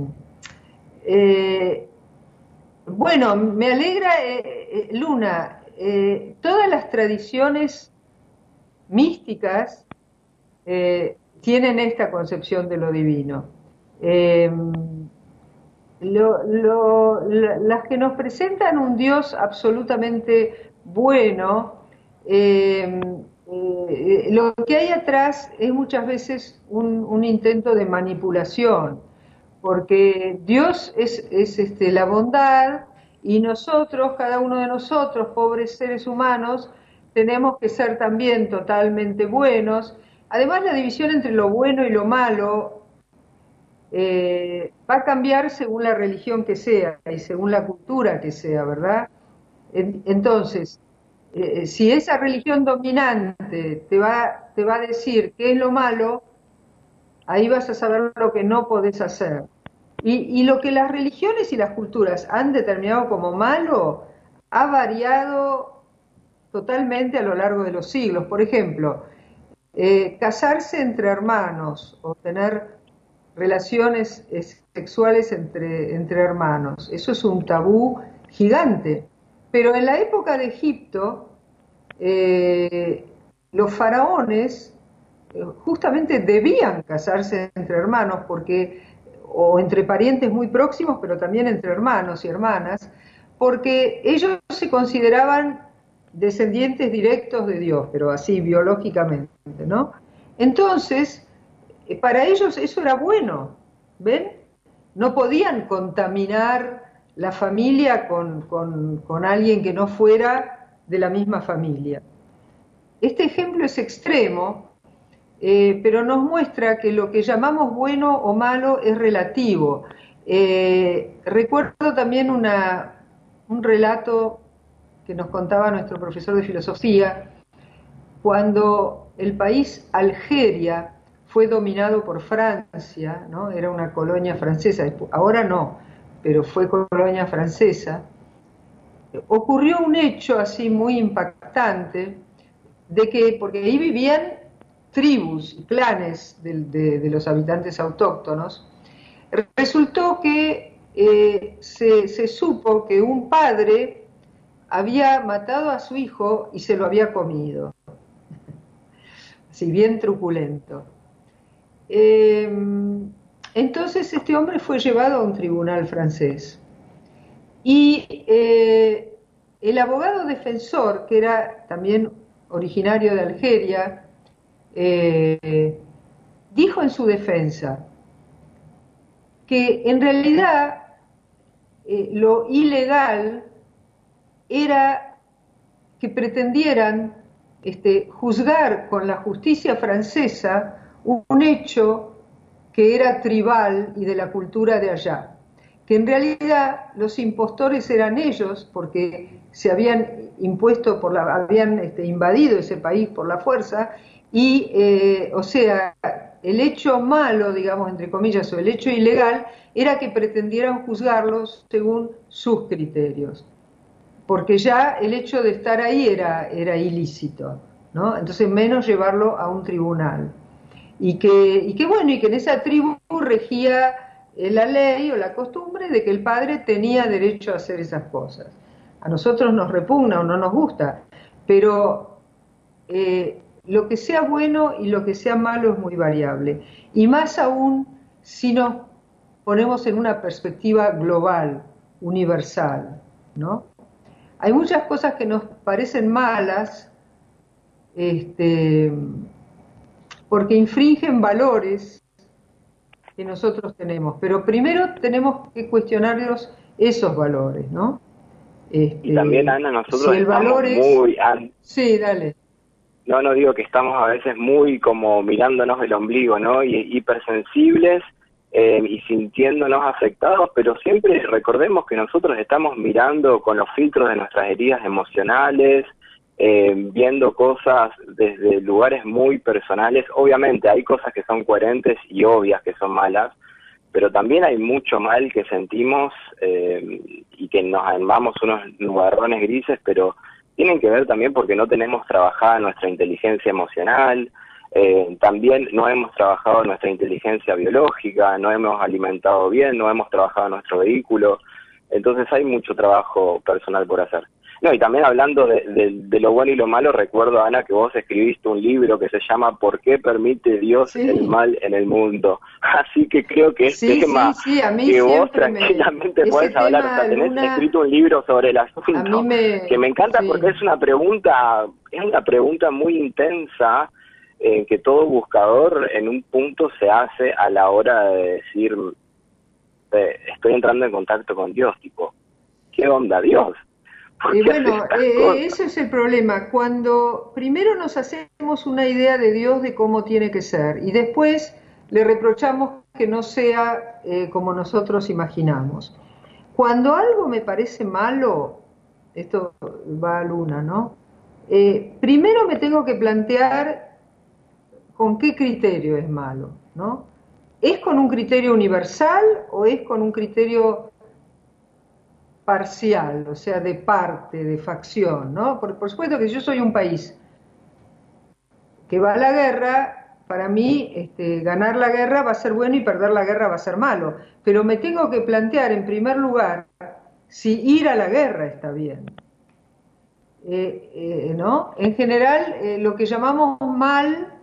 eh, bueno, me alegra, eh, Luna, eh, todas las tradiciones místicas eh, tienen esta concepción de lo divino. Eh, Lo, lo, la, las que nos presentan un Dios absolutamente bueno, eh, eh, lo que hay atrás es muchas veces un, un intento de manipulación, porque Dios es, es este, la bondad, y nosotros, cada uno de nosotros, pobres seres humanos, tenemos que ser también totalmente buenos. Además, la división entre lo bueno y lo malo eh, va a cambiar según la religión que sea y según la cultura que sea, ¿verdad? Entonces, eh, si esa religión dominante te va, te va a decir qué es lo malo, ahí vas a saber lo que no podés hacer. Y, y lo que las religiones y las culturas han determinado como malo ha variado totalmente a lo largo de los siglos. Por ejemplo, eh, casarse entre hermanos o tener relaciones eh, sexuales entre, entre hermanos, eso es un tabú gigante. Pero en la época de Egipto, eh, los faraones eh, justamente debían casarse entre hermanos, porque o entre parientes muy próximos, pero también entre hermanos y hermanas, porque ellos se consideraban descendientes directos de Dios, pero así biológicamente, ¿no? Entonces, para ellos eso era bueno, ¿ven? No podían contaminar la familia con, con, con alguien que no fuera de la misma familia. Este ejemplo es extremo, Eh, pero nos muestra que lo que llamamos bueno o malo es relativo. Eh, recuerdo también una, un relato que nos contaba nuestro profesor de filosofía, cuando el país Algeria fue dominado por Francia, ¿no? Era una colonia francesa, ahora no, pero fue colonia francesa. Ocurrió un hecho así muy impactante, de que, porque ahí vivían tribus y clanes de, de, de los habitantes autóctonos, resultó que eh, se, se supo que un padre había matado a su hijo y se lo había comido, así bien truculento. Eh, entonces este hombre fue llevado a un tribunal francés y eh, el abogado defensor, que era también originario de Algeria, Eh, dijo en su defensa que en realidad eh, lo ilegal era que pretendieran este, juzgar con la justicia francesa un, un hecho que era tribal y de la cultura de allá, que en realidad los impostores eran ellos porque se habían impuesto por la, habían este, invadido ese país por la fuerza. Y, eh, o sea, el hecho malo, digamos, entre comillas, o el hecho ilegal, era que pretendieran juzgarlos según sus criterios. Porque ya el hecho de estar ahí era, era ilícito, ¿no? Entonces, menos llevarlo a un tribunal. Y que, y que, bueno, y que en esa tribu regía la ley o la costumbre de que el padre tenía derecho a hacer esas cosas. A nosotros nos repugna o no nos gusta, pero Eh, lo que sea bueno y lo que sea malo es muy variable. Y más aún si nos ponemos en una perspectiva global, universal, ¿no? Hay muchas cosas que nos parecen malas, este, porque infringen valores que nosotros tenemos. Pero primero tenemos que cuestionarnos esos valores, ¿no? Este, y también, Ana, nosotros si el valor estamos es... muy... An... Sí, dale. No, no digo que estamos a veces muy como mirándonos el ombligo, ¿no? Y hipersensibles eh, y sintiéndonos afectados, pero siempre recordemos que nosotros estamos mirando con los filtros de nuestras heridas emocionales, eh, viendo cosas desde lugares muy personales. Obviamente hay cosas que son coherentes y obvias que son malas, pero también hay mucho mal que sentimos eh, y que nos armamos unos nubarrones grises, pero tienen que ver también porque no tenemos trabajada nuestra inteligencia emocional, eh, también no hemos trabajado nuestra inteligencia biológica, no hemos alimentado bien, no hemos trabajado nuestro vehículo, entonces hay mucho trabajo personal por hacer. No, y también hablando de, de, de lo bueno y lo malo, recuerdo, Ana, que vos escribiste un libro que se llama ¿Por qué permite Dios sí. el mal en el mundo? Así que creo que este sí, tema sí, sí, a mí que vos tranquilamente me... podés hablar, o sea, tenés una... escrito un libro sobre el asunto, me... que me encanta sí. porque es una pregunta, es una pregunta muy intensa, eh, que todo buscador en un punto se hace a la hora de decir eh, estoy entrando en contacto con Dios, tipo, ¿qué onda Dios? Y bueno, eh, ese es el problema. Cuando primero nos hacemos una idea de Dios de cómo tiene que ser y después le reprochamos que no sea eh, como nosotros imaginamos. Cuando algo me parece malo, esto va a Luna, ¿no? Eh, primero me tengo que plantear con qué criterio es malo, ¿no? ¿Es con un criterio universal o es con un criterio parcial, o sea, de parte, de facción, ¿no? Por, por supuesto que yo soy un país que va a la guerra, para mí este, ganar la guerra va a ser bueno y perder la guerra va a ser malo, pero me tengo que plantear en primer lugar si ir a la guerra está bien. Eh, eh, ¿no? En general, eh, lo que llamamos mal,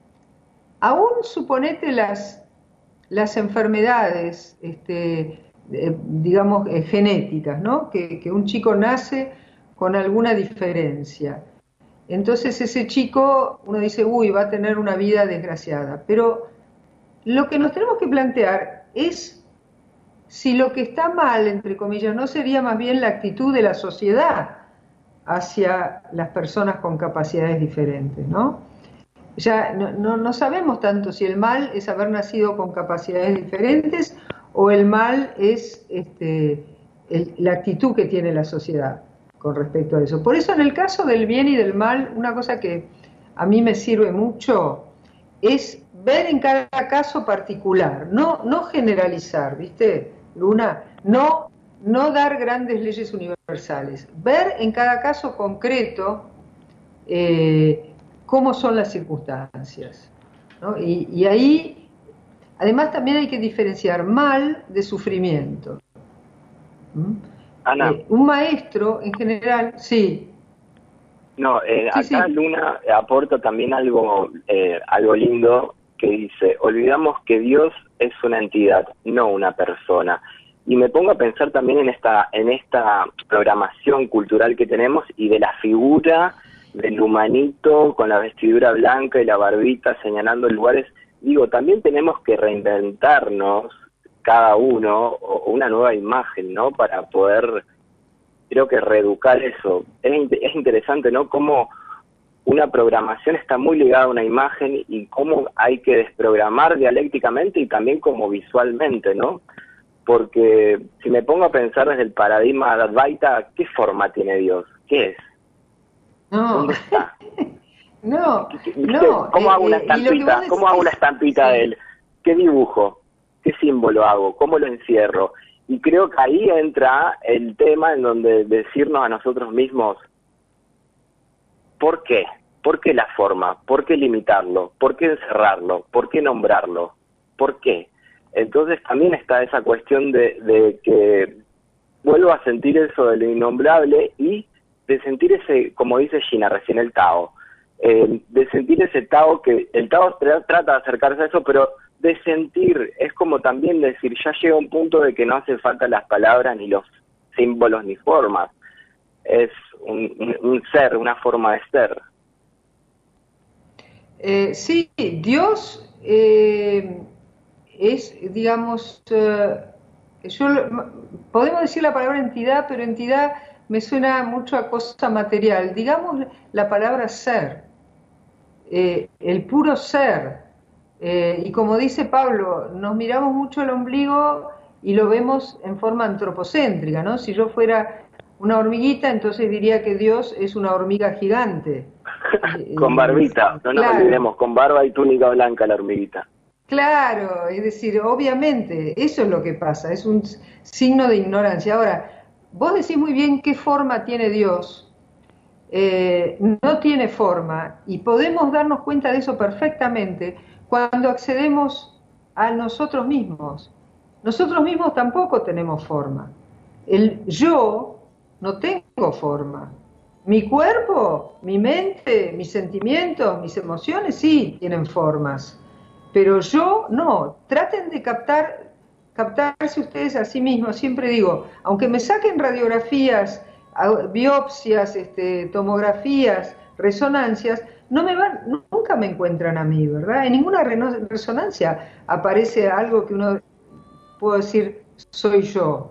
aún suponete las, las enfermedades, este, eh, digamos, eh, genéticas, ¿no? Que, que un chico nace con alguna diferencia. Entonces ese chico, uno dice, uy, va a tener una vida desgraciada. Pero lo que nos tenemos que plantear es si lo que está mal, entre comillas, no sería más bien la actitud de la sociedad hacia las personas con capacidades diferentes, ¿no? Ya no, no, no sabemos tanto si el mal es haber nacido con capacidades diferentes o el mal es este, el, la actitud que tiene la sociedad con respecto a eso. Por eso en el caso del bien y del mal, una cosa que a mí me sirve mucho es ver en cada caso particular, no, no generalizar, ¿viste, Luna? No, no dar grandes leyes universales, ver en cada caso concreto eh, cómo son las circunstancias, ¿no? Y, y ahí, además también hay que diferenciar mal de sufrimiento. ¿Mm? Ana. Eh, un maestro, en general, sí. No, eh, sí, acá sí. Luna aporta también algo, eh, algo lindo que dice, olvidamos que Dios es una entidad, no una persona. Y me pongo a pensar también en esta, en esta programación cultural que tenemos y de la figura del humanito con la vestidura blanca y la barbita señalando lugares. Digo, también tenemos que reinventarnos cada uno una nueva imagen, ¿no? Para poder, creo que reeducar eso. Es, es interesante, ¿no? Cómo una programación está muy ligada a una imagen y cómo hay que desprogramar dialécticamente y también como visualmente, ¿no? Porque si me pongo a pensar desde el paradigma de Advaita, ¿qué forma tiene Dios? ¿Qué es? No. ¿Dónde está? no, ¿Viste? no. ¿Cómo eh, hago una eh, y lo que estampita? vos decís, ¿Cómo hago una estampita sí. de él? ¿Qué dibujo? ¿Qué símbolo hago? ¿Cómo lo encierro? Y creo que ahí entra el tema en donde decirnos a nosotros mismos, ¿por qué? ¿Por qué la forma? ¿Por qué limitarlo? ¿Por qué encerrarlo? ¿Por qué nombrarlo? ¿Por qué? Entonces también está esa cuestión de, de que vuelvo a sentir eso de lo innombrable y de sentir ese, como dice Gina recién, el Tao, eh, de sentir ese Tao que el Tao tra trata de acercarse a eso, pero de sentir, es como también decir, ya llega un punto de que no hace falta las palabras, ni los símbolos, ni formas, es un, un, un ser, una forma de ser. Eh, sí, Dios eh, es, digamos, eh, yo podemos decir la palabra entidad, pero entidad me suena mucho a cosa material. Digamos la palabra ser, eh, el puro ser. Eh, y como dice Pablo, nos miramos mucho el ombligo y lo vemos en forma antropocéntrica, ¿no? Si yo fuera una hormiguita, entonces diría que Dios es una hormiga gigante. Con barbita, no nos claro. olvidemos, con barba y túnica blanca la hormiguita. Claro, es decir, obviamente, eso es lo que pasa, es un signo de ignorancia. Ahora, vos decís muy bien qué forma tiene Dios. Eh, no tiene forma, y podemos darnos cuenta de eso perfectamente cuando accedemos a nosotros mismos. Nosotros mismos tampoco tenemos forma. El yo no tengo forma. Mi cuerpo, mi mente, mis sentimientos, mis emociones sí tienen formas, pero yo no. Traten de captar, captarse ustedes a sí mismos. Siempre digo, aunque me saquen radiografías, biopsias, este, tomografías, resonancias, no me van, nunca me encuentran a mí, ¿verdad? En ninguna resonancia aparece algo que uno puedo decir, soy yo.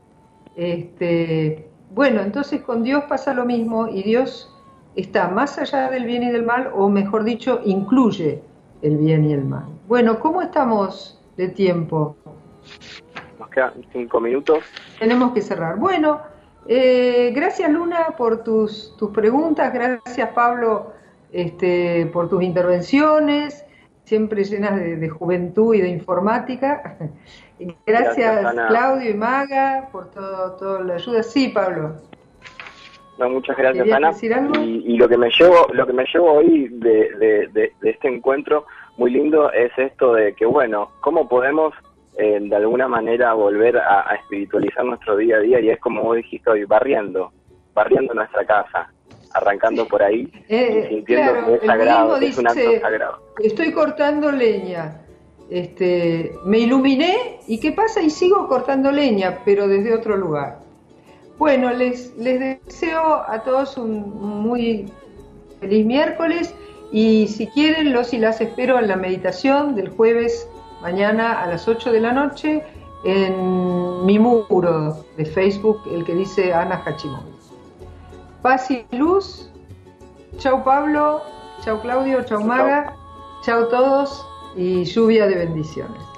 Este, bueno, entonces con Dios pasa lo mismo y Dios está más allá del bien y del mal, o mejor dicho, incluye el bien y el mal. Bueno, ¿cómo estamos de tiempo? Nos quedan cinco minutos. Tenemos que cerrar. Bueno, eh, gracias Luna por tus, tus preguntas, gracias Pablo este, por tus intervenciones, siempre llenas de, de juventud y de informática. Gracias, gracias Claudio y Maga por todo, toda la ayuda. Sí, Pablo. No, muchas gracias, Ana. Y, y lo que me llevo, lo que me llevo hoy de, de, de, de este encuentro muy lindo es esto de que, bueno, cómo podemos eh, de alguna manera volver a, a espiritualizar nuestro día a día, y es como vos dijiste hoy, barriendo, barriendo nuestra casa, arrancando por ahí, eh, y sintiendo claro, que es sagrado, que es un acto sagrado. Estoy cortando leña, este, me iluminé, ¿y qué pasa? Y sigo cortando leña, pero desde otro lugar. Bueno, les, les deseo a todos un, un muy feliz miércoles, y si quieren los y las espero en la meditación del jueves mañana a las ocho de la noche en mi muro de Facebook, el que dice Ana Hachimowicz. Paz y luz. Chau Pablo, chau Claudio, chau Maga, chau todos y lluvia de bendiciones.